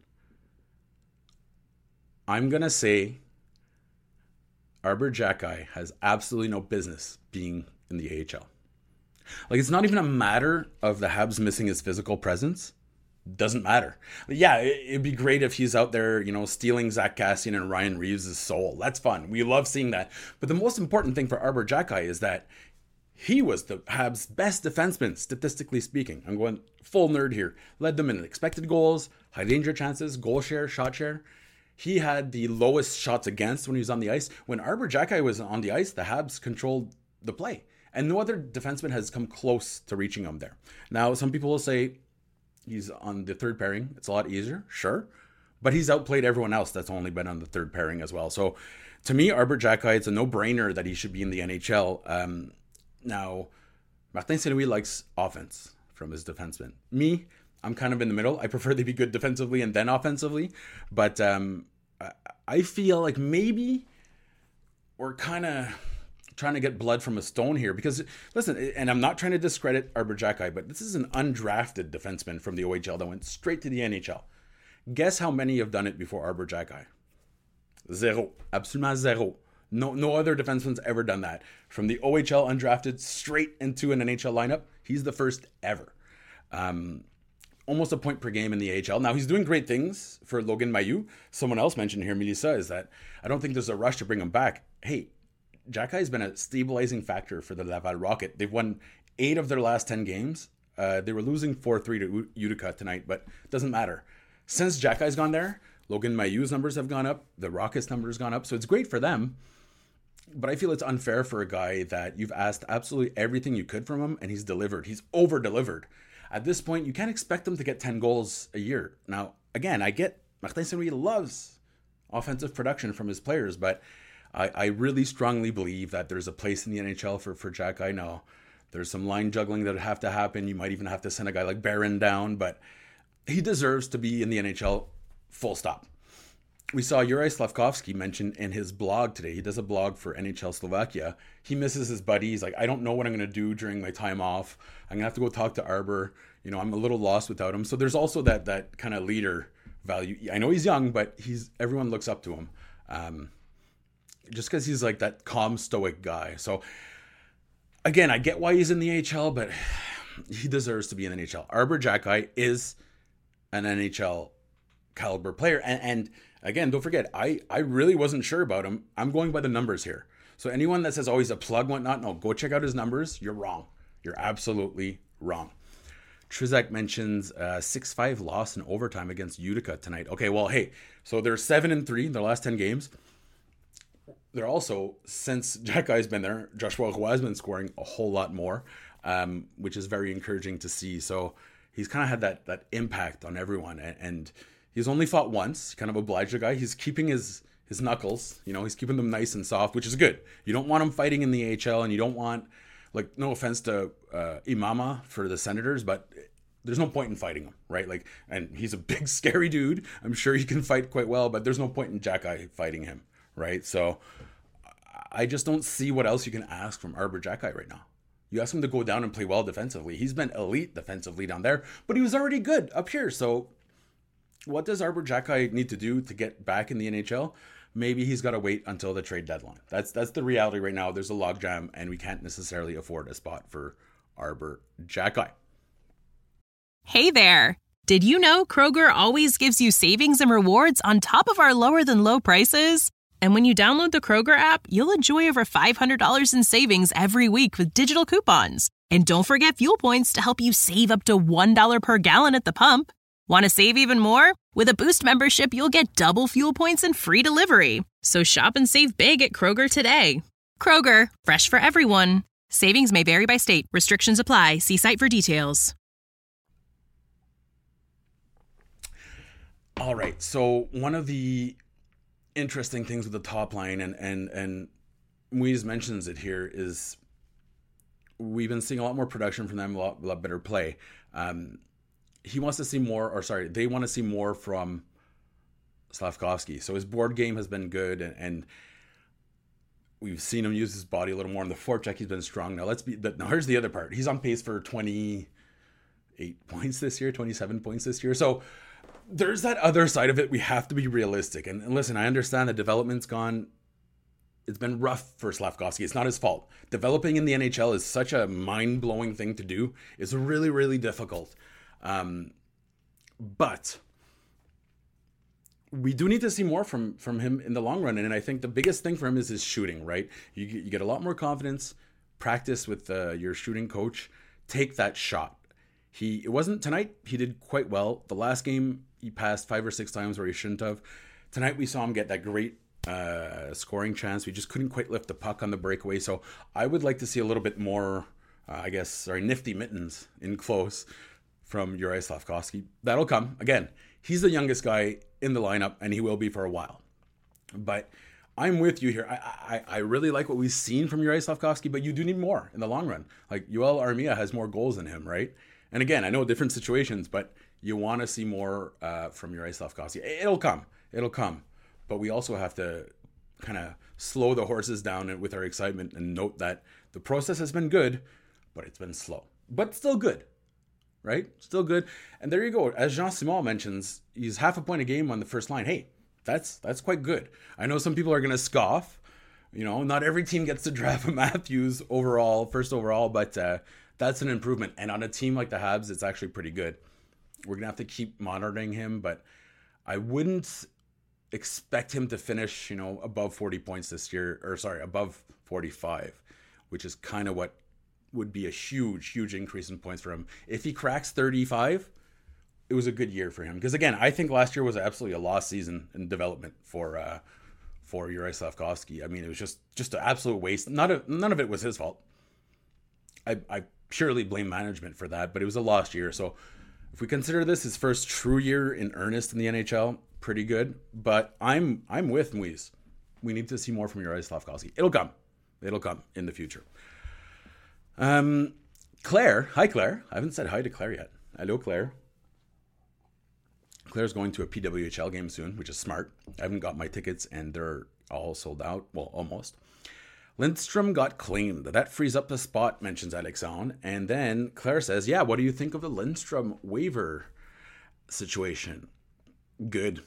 I'm going to say Arber Xhekaj has absolutely no business being in the A H L. Like, it's not even a matter of the Habs missing his physical presence. Doesn't matter. Yeah, it'd be great if he's out there, you know, stealing Zach Kassian and Ryan Reeves' soul. That's fun. We love seeing that. But the most important thing for Arber Xhekaj is that he was the Habs' best defenseman, statistically speaking. I'm going full nerd here. Led them in expected goals, high danger chances, goal share, shot share. He had the lowest shots against when he was on the ice. When Arber Xhekaj was on the ice, the Habs controlled the play. And no other defenseman has come close to reaching him there. Now, some people will say he's on the third pairing. It's a lot easier, sure. But he's outplayed everyone else that's only been on the third pairing as well. So to me, Arber Xhekaj, it's a no-brainer that he should be in the N H L. Um, now, Martin St. Louis likes offense from his defensemen. Me, I'm kind of in the middle. I prefer they be good defensively and then offensively. But um, I feel like maybe we're kind of trying to get blood from a stone here. Because, listen, and I'm not trying to discredit Arber Xhekaj, but this is an undrafted defenseman from the O H L that went straight to the N H L. Guess how many have done it before Arber Xhekaj? Zero. Absolument zero. No, no other defenseman's ever done that. From the O H L undrafted straight into an N H L lineup, he's the first ever. Um, almost a point per game in the A H L. Now, he's doing great things for Logan Mailloux. Someone else mentioned here, Melissa, is that I don't think there's a rush to bring him back. Hey, Xhekaj has been a stabilizing factor for the Laval Rocket. They've won eight of their last ten games. Uh, they were losing four three to Utica tonight, but it doesn't matter. Since Xhekaj's gone there, Logan Mailloux's numbers have gone up. The Rockets' numbers have gone up. So it's great for them. But I feel it's unfair for a guy that you've asked absolutely everything you could from him, and he's delivered. He's over-delivered. At this point, you can't expect him to get ten goals a year. Now, again, I get Martin St. Louis loves offensive production from his players, but I, I really strongly believe that there's a place in the N H L for, for Xhekaj. I know there's some line juggling that would have to happen. You might even have to send a guy like Barron down, but he deserves to be in the N H L, full stop. We saw Juraj Slafkovsky mention in his blog today. He does a blog for N H L Slovakia. He misses his buddy. He's like, I don't know what I'm going to do during my time off. I'm going to have to go talk to Arber. You know, I'm a little lost without him. So there's also that that kind of leader value. I know he's young, but he's everyone looks up to him. Um, just because he's like that calm, stoic guy. So again, I get why he's in the A H L, but he deserves to be in the N H L. Arber Xhekaj is an N H L caliber player. And, and again, don't forget, I, I really wasn't sure about him. I'm going by the numbers here. So anyone that says, oh, he's a plug, whatnot, no, go check out his numbers. You're wrong. You're absolutely wrong. Trizak mentions uh, six five loss in overtime against Utica tonight. Okay, well, hey, so they're seven and three in their last ten games. They're also, since Xhekaj's been there, Joshua Roy has been scoring a whole lot more, um, which is very encouraging to see. So he's kind of had that that impact on everyone, and, and he's only fought once. Kind of obliged the guy. He's keeping his his knuckles, you know, he's keeping them nice and soft, which is good. You don't want him fighting in the A H L, and you don't want, like, no offense to uh, Imama for the Senators, but there's no point in fighting him, right? Like, and he's a big, scary dude. I'm sure he can fight quite well, but there's no point in Xhekaj fighting him, right? So I just don't see what else you can ask from Arber Xhekaj right now. You ask him to go down and play well defensively. He's been elite defensively down there, but he was already good up here. So what does Arber Xhekaj need to do to get back in the N H L? Maybe he's got to wait until the trade deadline. That's that's the reality right now. There's a logjam, and we can't necessarily afford a spot for Arber Xhekaj. Hey there. Did you know Kroger always gives you savings and rewards on top of our lower than low prices? And when you download the Kroger app, you'll enjoy over five hundred dollars in savings every week with digital coupons. And don't forget fuel points to help you save up to one dollar per gallon at the pump. Want to save even more? With a Boost membership, you'll get double fuel points and free delivery. So shop and save big at Kroger today. Kroger, fresh for everyone. Savings may vary by state. Restrictions apply. See site for details. All right. So one of the interesting things with the top line, and and and Moise mentions it here, is we've been seeing a lot more production from them, a lot, a lot better play. Um, he wants to see more, or sorry, they want to see more from Slafkovsky. So his board game has been good, and, and we've seen him use his body a little more in the forecheck. He's been strong. Now let's be. But now here's the other part. He's on pace for twenty-eight points this year, twenty-seven points this year. So there's that other side of it. We have to be realistic. And, and listen, I understand the development's gone. It's been rough for Slafkovsky. It's not his fault. Developing in the N H L is such a mind-blowing thing to do. It's really, really difficult. Um, but we do need to see more from from him in the long run. And I think the biggest thing for him is his shooting, right? You, you get a lot more confidence, practice with uh, your shooting coach, take that shot. He It wasn't tonight, he did quite well. The last game, he passed five or six times where he shouldn't have. Tonight, we saw him get that great uh, scoring chance. We just couldn't quite lift the puck on the breakaway. So I would like to see a little bit more, uh, I guess, sorry, nifty mittens in close from Juraj Slafkovský. That'll come. Again, he's the youngest guy in the lineup, and he will be for a while. But I'm with you here. I I, I really like what we've seen from Juraj Slafkovský, but you do need more in the long run. Like, Yoel Armia has more goals than him, right? And again, I know different situations, but you want to see more uh, from Juraj Slafkovský. It'll come. It'll come. But we also have to kind of slow the horses down with our excitement and note that the process has been good, but it's been slow. But still good, right? Still good. And there you go. As Jean-Simon mentions, he's half a point a game on the first line. Hey, that's that's quite good. I know some people are going to scoff. You know, not every team gets to draft Matthews overall, first overall, but uh, that's an improvement. And on a team like the Habs, it's actually pretty good. We're going to have to keep monitoring him, but I wouldn't expect him to finish, you know, above forty points this year, or sorry, above forty-five, which is kind of what would be a huge, huge increase in points for him. If he cracks thirty-five, it was a good year for him. Because again, I think last year was absolutely a lost season in development for uh, for Juraj Slafkovský. I mean, it was just just an absolute waste. Not a, none of it was his fault. I, I purely blame management for that, but it was a lost year. So if we consider this his first true year in earnest in the N H L, pretty good. But I'm I'm with Moise. We need to see more from Juraj Slafkovský. It'll come. It'll come in the future. Um, Claire. Hi, Claire. I haven't said hi to Claire yet. Hello, Claire. Claire's going to a P W H L game soon, which is smart. I haven't got my tickets, and they're all sold out. Well, almost. Lindstrom got claimed. That frees up the spot, mentions Alexandre. And then Claire says, yeah, what do you think of the Lindstrom waiver situation? Good.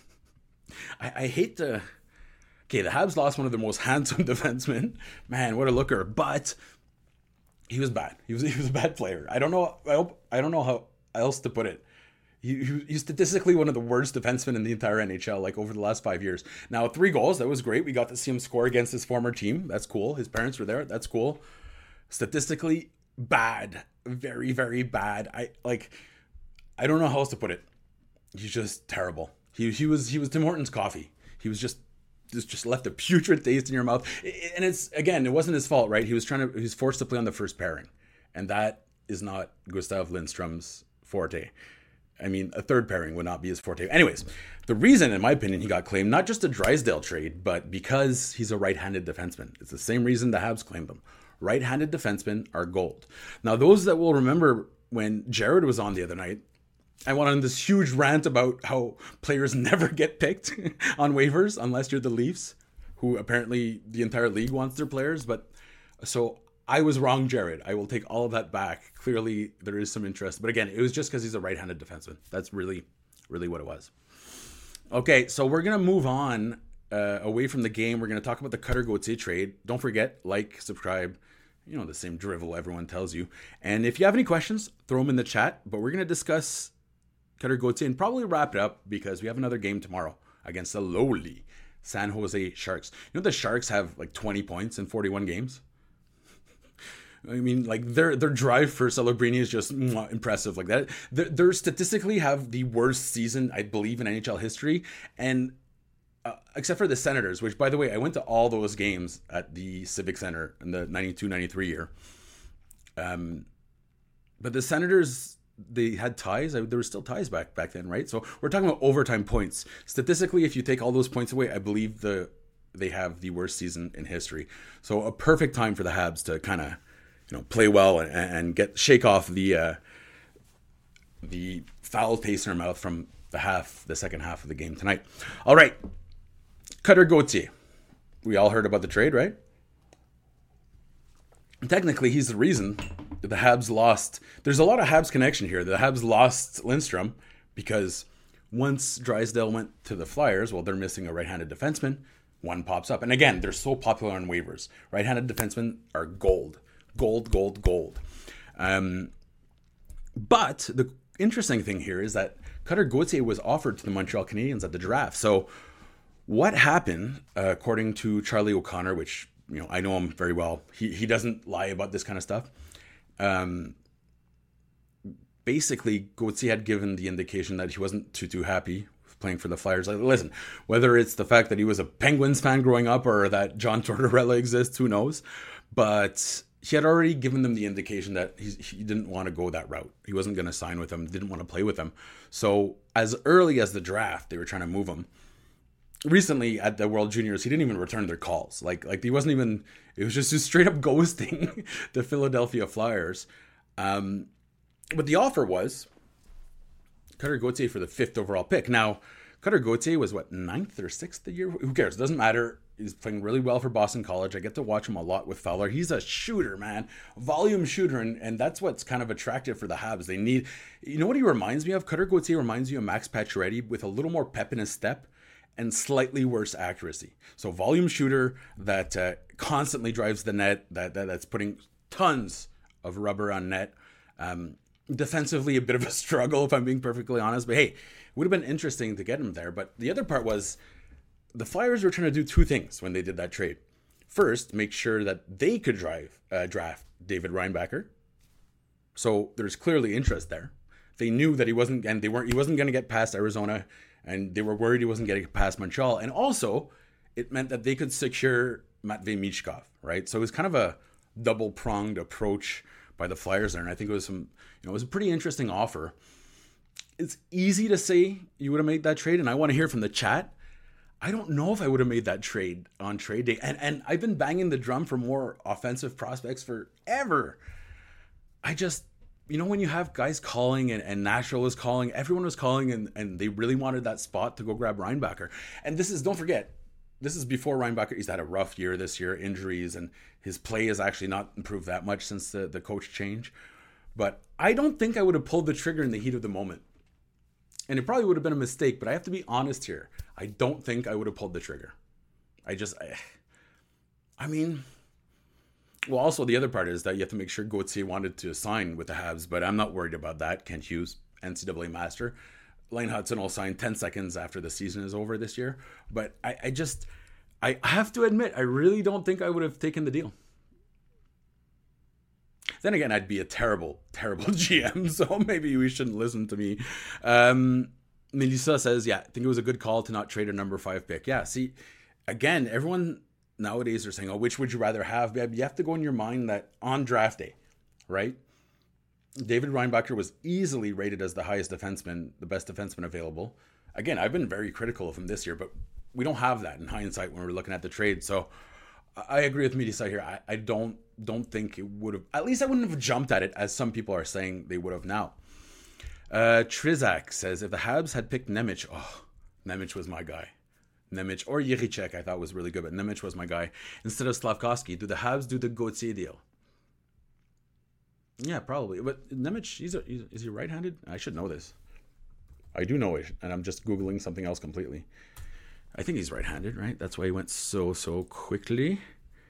I, I hate to... Okay, the Habs lost one of their most handsome defensemen. Man, what a looker. But he was bad. He was he was a bad player. I don't know. I hope, I don't know how else to put it. He, he, he's statistically one of the worst defensemen in the entire N H L, like over the last five years. Now, three goals. That was great. We got to see him score against his former team. That's cool. His parents were there. That's cool. Statistically bad. Very, very bad. I like. I don't know how else to put it. He's just terrible. He he was he was Tim Hortons coffee. He was just. Just just left a putrid taste in your mouth. And it's, again, it wasn't his fault, right? He was trying to, he was forced to play on the first pairing. And that is not Gustav Lindstrom's forte. I mean, a third pairing would not be his forte. Anyways, the reason, in my opinion, he got claimed, not just a Drysdale trade, but because he's a right-handed defenseman. It's the same reason the Habs claimed him. Right-handed defensemen are gold. Now, those that will remember when Jared was on the other night, I went on this huge rant about how players never get picked on waivers unless you're the Leafs, who apparently the entire league wants their players. But so I was wrong, Jared. I will take all of that back. Clearly, there is some interest. But again, it was just because he's a right-handed defenseman. That's really, really what it was. Okay, so we're going to move on uh, away from the game. We're going to talk about the Cutter Gauthier trade. Don't forget, like, subscribe. You know, the same drivel everyone tells you. And if you have any questions, throw them in the chat. But we're going to discuss Cutter Gauthier and probably wrap it up because we have another game tomorrow against the lowly San Jose Sharks. You know, the Sharks have like twenty points in forty-one games. I mean, like their their drive for Celebrini is just mwah, impressive. Like that, they they statistically have the worst season, I believe, in N H L history, and uh, except for the Senators, which, by the way, I went to all those games at the Civic Center in the ninety-two ninety-three year. Um, but the Senators, they had ties. There were still ties back back then, right? So we're talking about overtime points. Statistically, if you take all those points away, I believe the they have the worst season in history. So a perfect time for the Habs to kind of, you know, play well and, and get shake off the uh, the foul taste in their mouth from the half, the second half of the game tonight. All right, Cutter Gauthier. We all heard about the trade, right? Technically, he's the reason that the Habs lost. There's a lot of Habs connection here. The Habs lost Lindstrom because once Drysdale went to the Flyers, well, they're missing a right-handed defenseman. One pops up. And again, they're so popular on waivers. Right-handed defensemen are gold. Gold, gold, gold. Um, but the interesting thing here is that Cutter Gauthier was offered to the Montreal Canadiens at the draft. So what happened, uh, according to Charlie O'Connor, which, you know, I know him very well. He he doesn't lie about this kind of stuff. Um, basically, Gauthier had given the indication that he wasn't too, too happy playing for the Flyers. Like, listen, whether it's the fact that he was a Penguins fan growing up or that John Tortorella exists, who knows? But he had already given them the indication that he, he didn't want to go that route. He wasn't going to sign with them, didn't want to play with them. So as early as the draft, they were trying to move him. Recently at the World Juniors, he didn't even return their calls. Like, like he wasn't even, it was just, just straight up ghosting the Philadelphia Flyers. Um, but the offer was Cutter Gauthier for the fifth overall pick. Now, Cutter Gauthier was what, ninth or sixth the year? Who cares? It doesn't matter. He's playing really well for Boston College. I get to watch him a lot with Fowler. He's a shooter, man. Volume shooter. And, and that's what's kind of attractive for the Habs. They need, you know what he reminds me of? Cutter Gauthier reminds you of Max Pacioretty with a little more pep in his step and slightly worse accuracy. So volume shooter that uh, constantly drives the net, that, that that's putting tons of rubber on net. Um, defensively, a bit of a struggle, if I'm being perfectly honest. But hey, it would have been interesting to get him there. But the other part was the Flyers were trying to do two things when they did that trade. First, make sure that they could drive uh, draft David Reinbacher. So there's clearly interest there. They knew that he wasn't, and they weren't. He wasn't going to get past Arizona. And they were worried he wasn't getting past Montreal. And also, it meant that they could secure Matvei Michkov, right? So it was kind of a double-pronged approach by the Flyers there. And I think it was some, you know, it was a pretty interesting offer. It's easy to say you would have made that trade, and I want to hear from the chat. I don't know if I would have made that trade on trade day. And, and I've been banging the drum for more offensive prospects forever. I just... You know, when you have guys calling and, and Nashville was calling, everyone was calling and, and they really wanted that spot to go grab Reinbacher. And this is, don't forget, this is before Reinbacher. He's had a rough year this year, injuries, and his play has actually not improved that much since the, the coach change. But I don't think I would have pulled the trigger in the heat of the moment. And it probably would have been a mistake, but I have to be honest here. I don't think I would have pulled the trigger. I just, I, I mean... Well, also the other part is that you have to make sure Gauthier wanted to sign with the Habs, but I'm not worried about that. Kent Hughes, N C double A master. Lane Hudson will sign ten seconds after the season is over this year. But I, I just, I have to admit, I really don't think I would have taken the deal. Then again, I'd be a terrible, terrible G M, so maybe we shouldn't listen to me. Um, Melissa says, yeah, I think it was a good call to not trade a number five pick. Yeah, see, again, everyone... Nowadays they're saying, oh, which would you rather have? You have to go in your mind that on draft day, right? David Reinbacher was easily rated as the highest defenseman, the best defenseman available. Again, I've been very critical of him this year, but we don't have that in hindsight when we're looking at the trade. So I agree with Media here. I, I don't don't think it would have, at least I wouldn't have jumped at it as some people are saying they would have now. Uh, Trizak says, if the Habs had picked Nemec, oh, Nemec was my guy. Nemec or Jiricek I thought was really good, but Nemec was my guy. Instead of Slavkovsky, do the Habs do the Gauthier deal? Yeah, probably. But Nemec, he's a, he's, is he right-handed? I should know this. I do know it, and I'm just Googling something else completely. I think he's right-handed, right? That's why he went so, so quickly.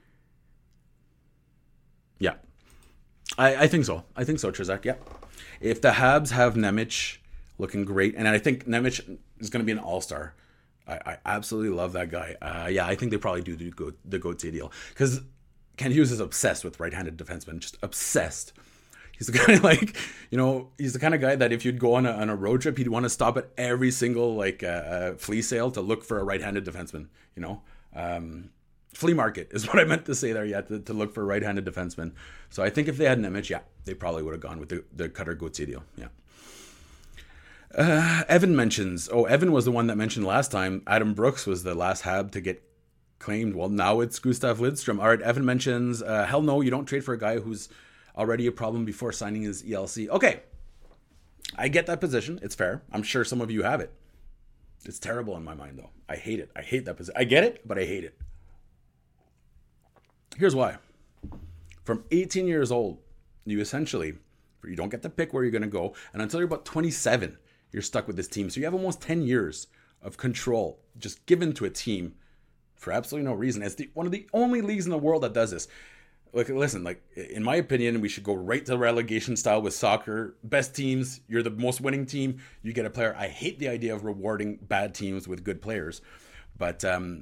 Yeah. I, I think so. I think so, Trizak, yeah. If the Habs have Nemec looking great, and I think Nemec is going to be an all-star. I, I absolutely love that guy. Uh, yeah, I think they probably do the, go, the Gauthier deal. Because Ken Hughes is obsessed with right-handed defensemen. Just obsessed. He's the kind of like, you know, he's the kind of guy that if you'd go on a, on a road trip, he'd want to stop at every single like uh, uh, flea sale to look for a right-handed defenseman, you know. Um, flea market is what I meant to say there, yeah, to, to look for a right-handed defenseman. So I think if they had Nemec, yeah, they probably would have gone with the, the Cutter Gauthier deal, yeah. Uh, Evan mentions, oh, Evan was the one that mentioned last time Adam Brooks was the last Hab to get claimed. Well, now it's Gustav Lidstrom. All right, Evan mentions, uh, hell no, you don't trade for a guy who's already a problem before signing his E L C. Okay, I get that position. It's fair. I'm sure some of you have it. It's terrible in my mind, though. I hate it. I hate that position. I get it, but I hate it. Here's why. From eighteen years old, you essentially, you don't get to pick where you're going to go, and until you're about twenty-seven, you're stuck with this team. So you have almost ten years of control just given to a team for absolutely no reason. It's the, one of the only leagues in the world that does this. Like, listen, like, in my opinion, we should go right to relegation style with soccer. Best teams, you're the most winning team, you get a player. I hate the idea of rewarding bad teams with good players. But um,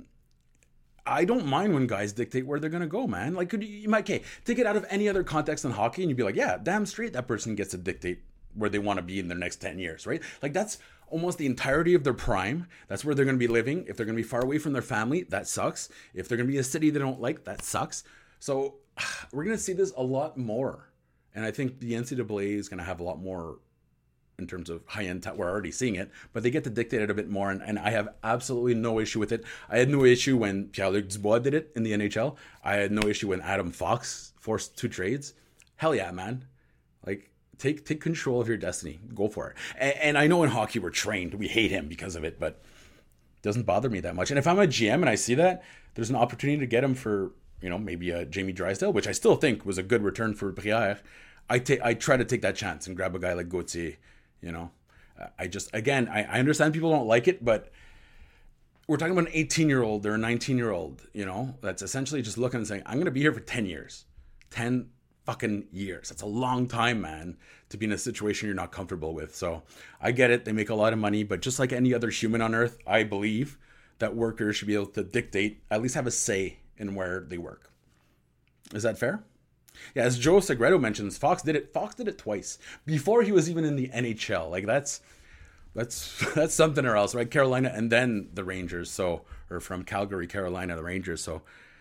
I don't mind when guys dictate where they're going to go, man. Like, could you, you might, okay, take it out of any other context than hockey, and you'd be like, yeah, damn straight that person gets to dictate where they want to be in their next ten years, right? Like, that's almost the entirety of their prime. That's where they're going to be living. If they're going to be far away from their family, that sucks. If they're going to be in a city they don't like, that sucks. So we're going to see this a lot more. And I think the N C double A is going to have a lot more in terms of high-end talent. We're already seeing it, but they get to dictate it a bit more. And, and I have absolutely no issue with it. I had no issue when Pierre-Luc Dubois did it in the N H L. I had no issue when Adam Fox forced two trades. Hell yeah, man. Like, take take control of your destiny. Go for it. And, and I know in hockey we're trained. We hate him because of it, but it doesn't bother me that much. And if I'm a G M and I see that, there's an opportunity to get him for, you know, maybe a Jamie Drysdale, which I still think was a good return for Briere. I take, I try to take that chance and grab a guy like Gauthier, you know. I just, again, I, I understand people don't like it, but we're talking about an eighteen-year-old or a nineteen-year-old, you know, that's essentially just looking and saying, I'm going to be here for ten years. ten fucking years. That's a long time, man, to be in a situation you're not comfortable with. So I get it. They make a lot of money, but just like any other human on earth, I believe that workers should be able to dictate, at least have a say in where they work. Is that fair? Yeah, as Joe Segredo mentions, Fox did it. Fox did it twice before he was even in the N H L. Like that's that's that's something or else, right? Carolina and then the Rangers. So, or from Calgary, Carolina, the Rangers. So,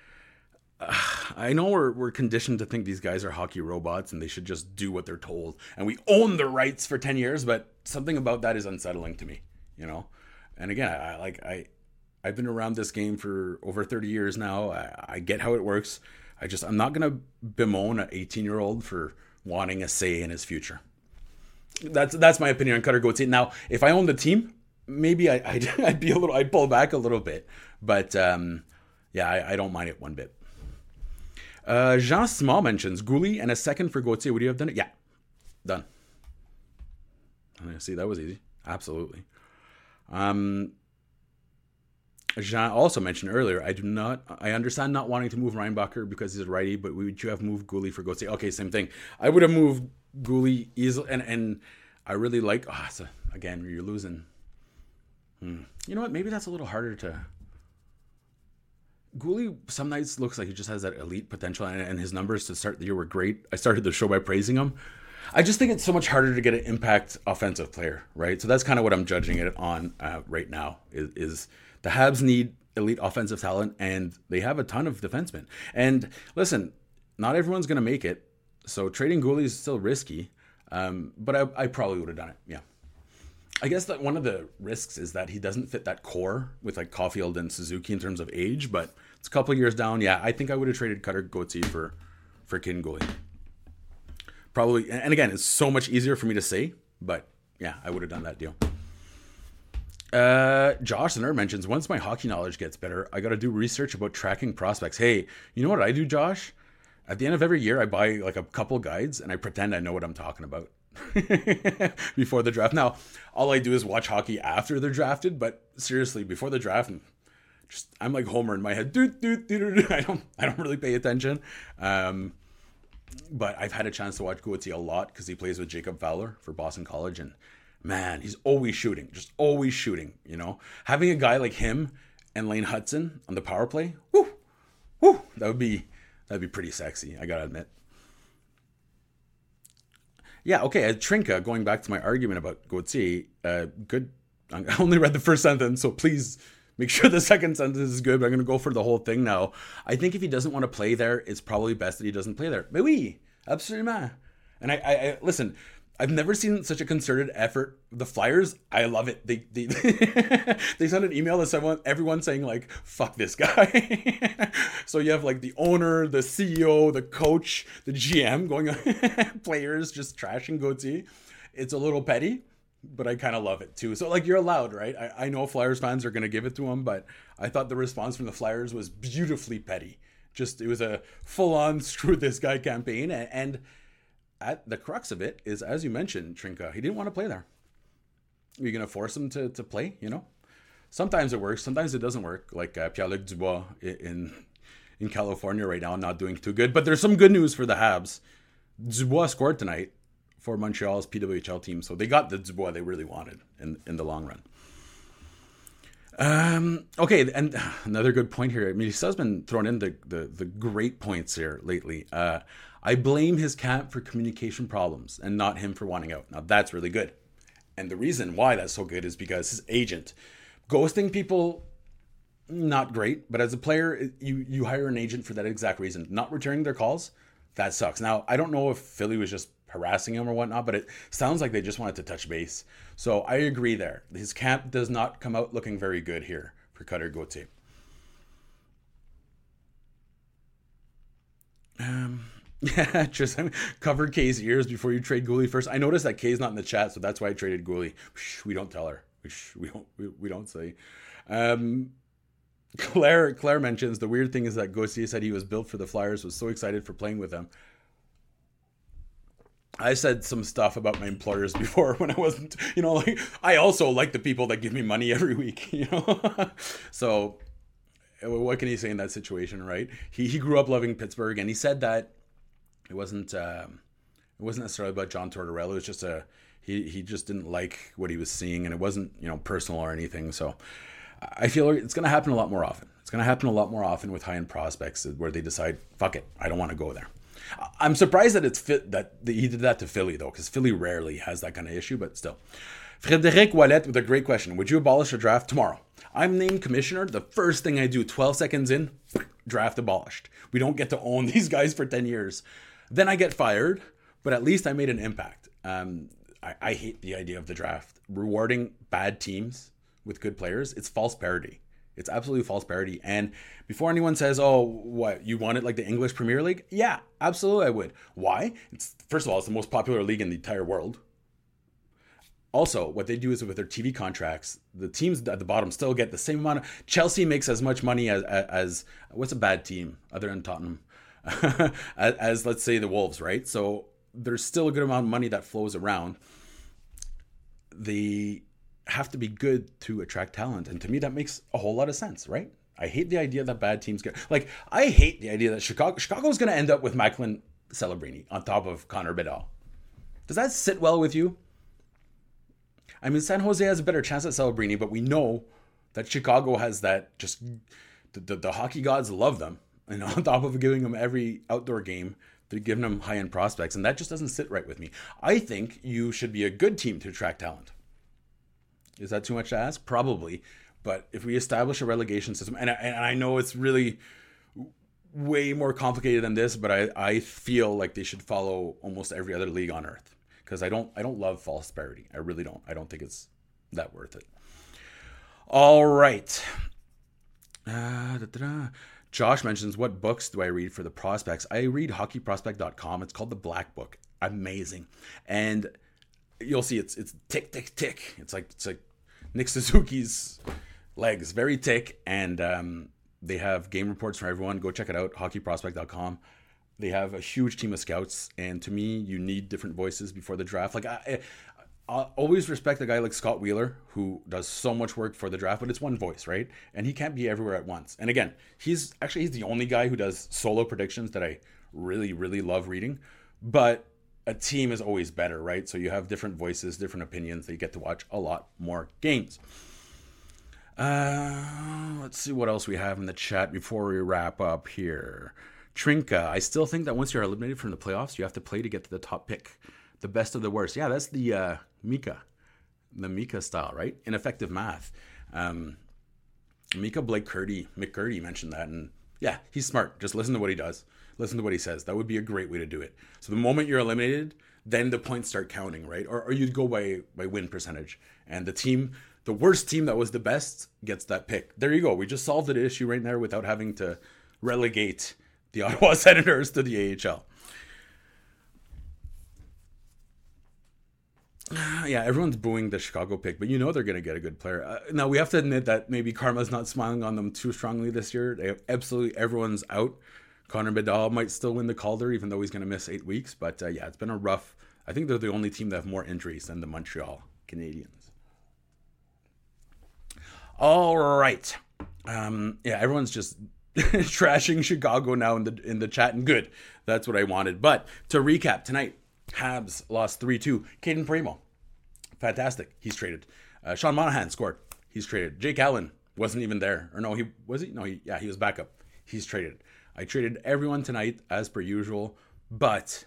uh, I know we're we're conditioned to think these guys are hockey robots and they should just do what they're told, and we own their rights for ten years. But something about that is unsettling to me, you know. And again, I, I like I. I've been around this game for over thirty years now. I, I get how it works. I just, I'm not going to bemoan an eighteen-year-old for wanting a say in his future. That's that's my opinion on Cutter Gauthier. Now, if I owned the team, maybe I, I'd, I'd be a little, I'd pull back a little bit. But um, yeah, I, I don't mind it one bit. Uh, Jean Small mentions Goulet and a second for Gauthier. Would you have done it? Yeah, done. See, that was easy. Absolutely. Um. Jean also mentioned earlier, I do not, I understand not wanting to move Reinbacher because he's a righty, but would you have moved Goulet for Gauthier? Okay, same thing. I would have moved Goulet easily, and, and I really like, oh, so again, you're losing. Hmm. You know what? Maybe that's a little harder to. Goulet some nights looks like he just has that elite potential, and, and his numbers to start the year were great. I started the show by praising him. I just think it's so much harder to get an impact offensive player, right? So that's kind of what I'm judging it on uh, right now is, is the Habs need elite offensive talent, and they have a ton of defensemen. And listen, not everyone's going to make it, so trading Goulet is still risky, um, but I, I probably would have done it, yeah. I guess that one of the risks is that he doesn't fit that core with like Caulfield and Suzuki in terms of age, but it's a couple of years down. Yeah, I think I would have traded Cutter Gauthier for, for Kin Goulet. Probably, and again, it's so much easier for me to say, but yeah, I would have done that deal. Uh, Josh Ner mentions, once my hockey knowledge gets better, I got to do research about tracking prospects. Hey, you know what I do, Josh? At the end of every year, I buy like a couple guides and I pretend I know what I'm talking about before the draft. Now, all I do is watch hockey after they're drafted, but seriously, before the draft, just I'm like Homer in my head. Doo, doo, doo, doo, doo. I don't, I don't really pay attention. Um, But I've had a chance to watch Gauthier a lot because he plays with Jacob Fowler for Boston College. And man, he's always shooting, just always shooting, you know. Having a guy like him and Lane Hudson on the power play, whoo, whoo, that would be, that'd be pretty sexy, I gotta admit. Yeah, okay, uh, Trinka, going back to my argument about Gauthier, uh, good, I only read the first sentence, so please make sure the second sentence is good, but I'm going to go for the whole thing now. I think if he doesn't want to play there, it's probably best that he doesn't play there. Mais oui, absolument. And I, I, I listen, I've never seen such a concerted effort. The Flyers, I love it. They they, they sent an email to someone, everyone saying like, fuck this guy. So you have like the owner, the C E O, the coach, the G M going on, players just trashing Gauthier. It's a little petty, but I kind of love it too. So like you're allowed, right? I, I know Flyers fans are going to give it to him, but I thought the response from the Flyers was beautifully petty. Just, it was a full on screw this guy campaign. And, and at the crux of it is, as you mentioned, Trinka, he didn't want to play there. You're going to force him to, to play, you know? Sometimes it works. Sometimes it doesn't work. Like uh, Pierre-Luc Dubois in, in California right now and not doing too good. But there's some good news for the Habs. Dubois scored tonight for Montreal's P W H L team, so they got the Dubois they really wanted in, in the long run. Um, okay, and another good point here. I mean, he's been throwing in the, the, the great points here lately. Uh, I blame his camp for communication problems and not him for wanting out. Now, that's really good. And the reason why that's so good is because his agent, ghosting people, not great. But as a player, you, you hire an agent for that exact reason. Not returning their calls, that sucks. Now, I don't know if Philly was just harassing him or whatnot, but it sounds like they just wanted to touch base. So I agree there. His camp does not come out looking very good here for Cutter Gauthier. Um, yeah, just cover Kay's ears before you trade Gooley first. I noticed that Kay's not in the chat, so that's why I traded Gooley. We don't tell her. We don't. We, we don't say. Um, Claire Claire mentions the weird thing is that Gauthier said he was built for the Flyers, was so excited for playing with them. I said some stuff about my employers before when I wasn't, you know, like I also like the people that give me money every week, you know. So what can he say in that situation, right? He he grew up loving Pittsburgh, and he said that it wasn't um, it wasn't necessarily about John Tortorella. It was just a he he just didn't like what he was seeing, and it wasn't, you know, personal or anything. So I feel it's going to happen a lot more often. It's going to happen a lot more often with high-end prospects where they decide, fuck it, I don't want to go there. I'm surprised that it's fit that he did that to Philly though, because Philly rarely has that kind of issue, but still. Frédéric Ouellet with a great question. Would you abolish the draft tomorrow? I'm named commissioner. The first thing I do, twelve seconds in, draft abolished. We don't get to own these guys for ten years. Then I get fired, but at least I made an impact. Um, I, I hate the idea of the draft. Rewarding bad teams with good players, it's false parity. It's absolutely false parity. And before anyone says, oh, what, you want it like the English Premier League? Yeah, absolutely I would. Why? It's first of all, it's the most popular league in the entire world. Also, what they do is with their T V contracts, the teams at the bottom still get the same amount of... Chelsea makes as much money as, as, as what's a bad team other than Tottenham? as, as, let's say, the Wolves, right? So there's still a good amount of money that flows around. The... have to be good to attract talent, and to me that makes a whole lot of sense, right? I hate the idea that bad teams get like I hate the idea that Chicago Chicago's going to end up with Macklin Celebrini on top of Connor Bedard. Does that sit well with you? I mean, San Jose has a better chance at Celebrini, but we know that Chicago has that just the, the, the hockey gods love them, and on top of giving them every outdoor game, they're giving them high-end prospects, and that just doesn't sit right with me. I think you should be a good team to attract talent. Is that too much to ask? Probably. But if we establish a relegation system, and I, and I know it's really way more complicated than this, but I, I feel like they should follow almost every other league on earth. Because I don't I don't love false parity. I really don't. I don't think it's that worth it. All right. Uh, da, da, da. Josh mentions, what books do I read for the prospects? I read hockey prospect dot com. It's called The Black Book. Amazing. And you'll see it's it's tick, tick, tick. It's like it's like Nick Suzuki's legs, very tick. And um, they have game reports for everyone. Go check it out, hockey prospect dot com. They have a huge team of scouts. And to me, you need different voices before the draft. Like I, I always respect a guy like Scott Wheeler, who does so much work for the draft, but it's one voice, right? And he can't be everywhere at once. And again, he's actually he's the only guy who does solo predictions that I really, really love reading. But a team is always better, right? So you have different voices, different opinions that you get to watch a lot more games. Uh, let's see what else we have in the chat before we wrap up here. Trinka, I still think that once you're eliminated from the playoffs, you have to play to get to the top pick. The best of the worst. Yeah, that's the uh, Mika. The Mika style, right? Ineffective math. Um, Mika Blake Curdy, McCurdy mentioned that. And yeah, he's smart. Just listen to what he does. Listen to what he says. That would be a great way to do it. So the moment you're eliminated, then the points start counting, right? Or, or you'd go by, by win percentage. And the team, the worst team that was the best gets that pick. There you go. We just solved the issue right there without having to relegate the Ottawa Senators to the A H L. Yeah, everyone's booing the Chicago pick, but you know they're going to get a good player. Uh, now, we have to admit that maybe karma's not smiling on them too strongly this year. They have absolutely everyone's out. Connor Bedard might still win the Calder, even though he's going to miss eight weeks. But uh, yeah, it's been a rough... I think they're the only team that have more injuries than the Montreal Canadiens. All right. Um, yeah, everyone's just trashing Chicago now in the in the chat, and good. That's what I wanted. But to recap, tonight, Habs lost three two. Caden Primo, fantastic. He's traded. Uh, Sean Monahan scored. He's traded. Jake Allen wasn't even there. Or no, he was he? No, he, yeah, he was backup. He's traded. I traded everyone tonight as per usual, but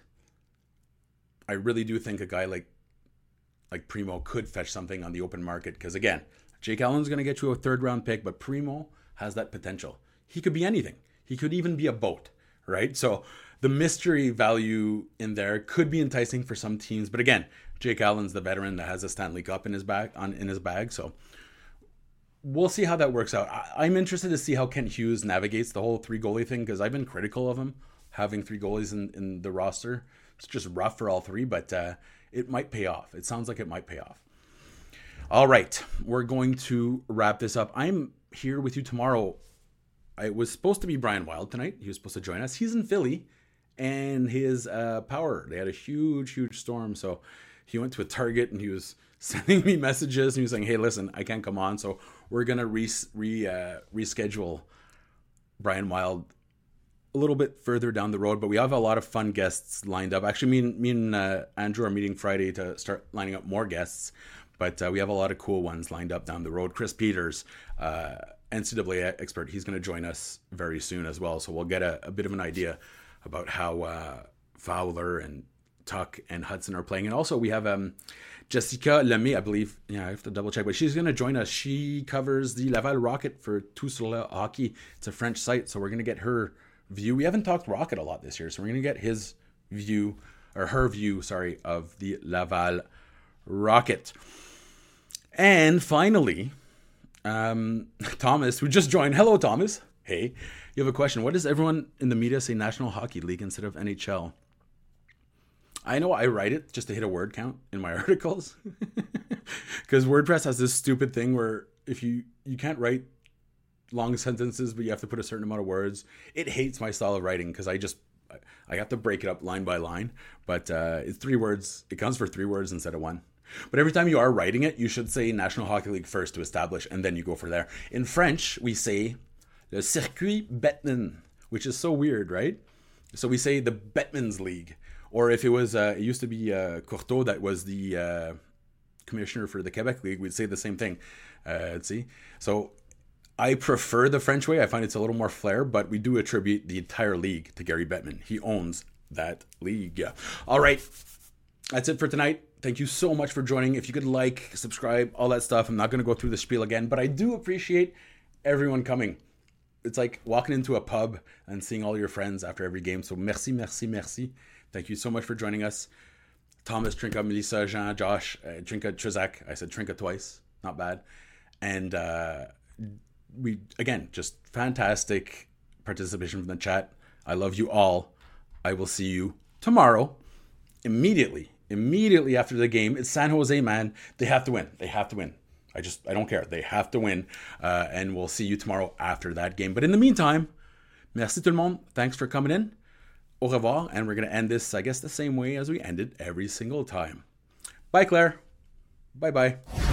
I really do think a guy like like Primo could fetch something on the open market, because again, Jake Allen's going to get you a third round pick, but Primo has that potential. He could be anything. He could even be a boat, right? So the mystery value in there could be enticing for some teams, but again, Jake Allen's the veteran that has a Stanley Cup in his bag. On in his bag, so we'll see how that works out. I, I'm interested to see how Kent Hughes navigates the whole three goalie thing, because I've been critical of him having three goalies in, in the roster. It's just rough for all three, but uh, it might pay off. It sounds like it might pay off. All right, we're going to wrap this up. I'm here with you tomorrow. It was supposed to be Brian Wild tonight. He was supposed to join us. He's in Philly, and his uh, power, they had a huge, huge storm. So he went to a Target, and he was sending me messages, and he was saying, hey, listen, I can't come on. So we're going to re, re, uh, reschedule Brian Wild a little bit further down the road. But we have a lot of fun guests lined up. Actually, me and, me and uh, Andrew are meeting Friday to start lining up more guests. But uh, we have a lot of cool ones lined up down the road. Chris Peters, uh, N C double A expert, he's going to join us very soon as well. So we'll get a, a bit of an idea about how uh, Fowler and Tuck and Hudson are playing. And also we have um, Jessica Lemay, I believe. Yeah, I have to double check. But she's going to join us. She covers the Laval Rocket for Tout sur le Hockey. It's a French site. So we're going to get her view. We haven't talked Rocket a lot this year. So we're going to get his view, or her view, sorry, of the Laval Rocket. And finally, um, Thomas, who just joined. Hello, Thomas. Hey, you have a question. What does everyone in the media say National Hockey League instead of N H L? I know I write it just to hit a word count in my articles. Because WordPress has this stupid thing where if you, you can't write long sentences, but you have to put a certain amount of words. It hates my style of writing because I just, I have to break it up line by line. But uh, it's three words. It counts for three words instead of one. But every time you are writing it, you should say National Hockey League first to establish, and then you go for there. In French, we say le Circuit Bettman, which is so weird, right? So we say the Bettman's League. Or if it was, uh, it used to be uh, Courteau that was the uh, commissioner for the Quebec League, we'd say the same thing. Uh, let's see. So I prefer the French way. I find it's a little more flair, but we do attribute the entire league to Gary Bettman. He owns that league. Yeah. All right. That's it for tonight. Thank you so much for joining. If you could like, subscribe, all that stuff. I'm not going to go through the spiel again, but I do appreciate everyone coming. It's like walking into a pub and seeing all your friends after every game. So merci, merci, merci. Thank you so much for joining us. Thomas, Trinka, Melissa, Jean, Josh, uh, Trinka, Trizak. I said Trinka twice. Not bad. And uh, we, again, just fantastic participation from the chat. I love you all. I will see you tomorrow immediately. Immediately after the game. It's San Jose, man. They have to win. They have to win. I just, I don't care. They have to win. Uh, and we'll see you tomorrow after that game. But in the meantime, merci tout le monde. Thanks for coming in. Au revoir. And we're going to end this, I guess, the same way as we ended every single time. Bye, Claire. Bye-bye.